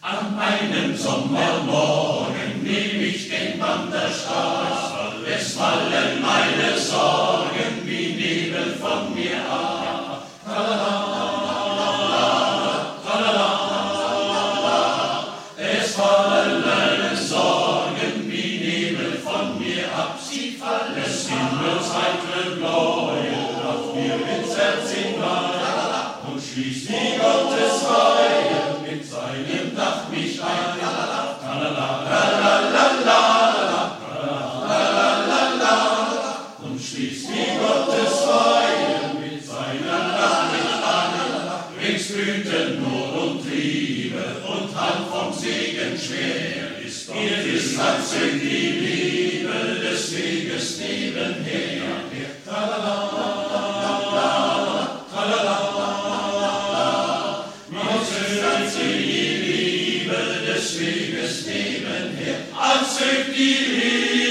An einem Sommermorgen nehm ich den Wanderstab, es fallen meine Sorgen wie Nebel von mir ab. Es fallen meine Sorgen wie Nebel von mir ab. Sie fallen, es sind nur heitere Bläue, auf mir ins Herz hinein und schließt die Gottesreihe mit seinem Dach mich ein. Und schließt die Gottesreihe mit seinem Dach mich ein. Rings blüten nur und Liebe und Hand vom Segen schwer ist. Ihr ist einzig die Liebe des Weges nebenher. Weges nebenher, als die Liebe